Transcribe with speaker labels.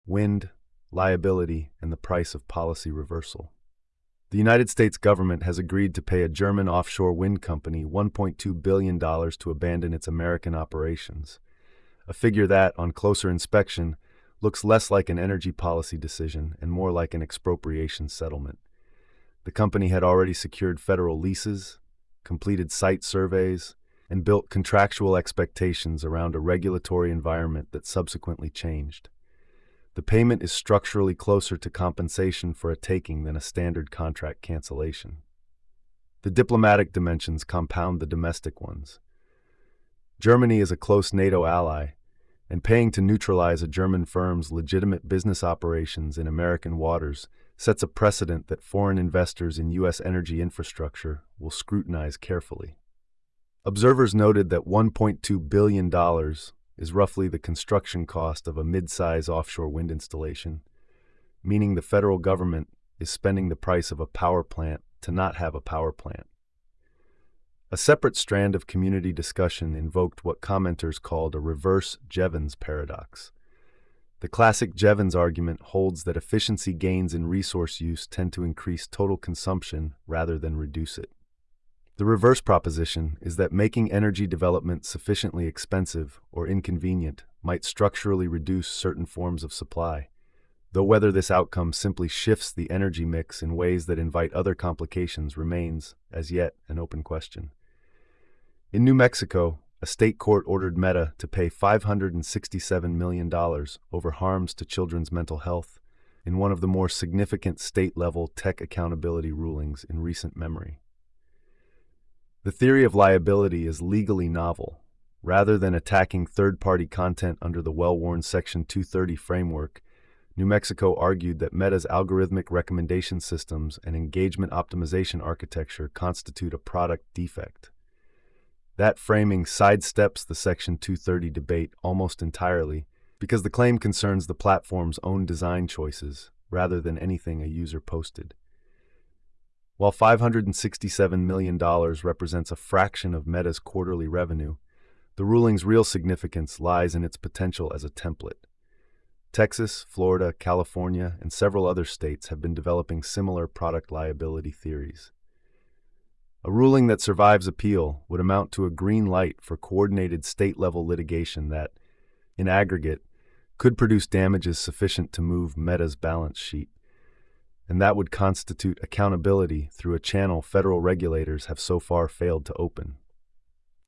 Speaker 1: wind, liability, and the price of policy reversal. The United States government has agreed to pay a German offshore wind company $1.2 billion to abandon its American operations, a figure that, on closer inspection, looks less like an energy policy decision and more like an expropriation settlement. The company had already secured federal leases, completed site surveys, and built contractual expectations around a regulatory environment that subsequently changed. The payment is structurally closer to compensation for a taking than a standard contract cancellation. The diplomatic dimensions compound the domestic ones. Germany is a close NATO ally, and paying to neutralize a German firm's legitimate business operations in American waters sets a precedent that foreign investors in U.S. energy infrastructure will scrutinize carefully. Observers noted that $1.2 billion is roughly the construction cost of a mid-size offshore wind installation, meaning the federal government is spending the price of a power plant to not have a power plant. A separate strand of community discussion invoked what commenters called a reverse Jevons paradox. The classic Jevons argument holds that efficiency gains in resource use tend to increase total consumption rather than reduce it. The reverse proposition is that making energy development sufficiently expensive or inconvenient might structurally reduce certain forms of supply, though whether this outcome simply shifts the energy mix in ways that invite other complications remains, as yet, an open question. In New Mexico, a state court ordered Meta to pay $567 million over harms to children's mental health in one of the more significant state-level tech accountability rulings in recent memory. The theory of liability is legally novel. Rather than attacking third-party content under the well-worn Section 230 framework, New Mexico argued that Meta's algorithmic recommendation systems and engagement optimization architecture constitute a product defect. That framing sidesteps the Section 230 debate almost entirely because the claim concerns the platform's own design choices rather than anything a user posted. While $567 million represents a fraction of Meta's quarterly revenue, the ruling's real significance lies in its potential as a template. Texas, Florida, California, and several other states have been developing similar product liability theories. A ruling that survives appeal would amount to a green light for coordinated state-level litigation that, in aggregate, could produce damages sufficient to move Meta's balance sheet, and that would constitute accountability through a channel federal regulators have so far failed to open.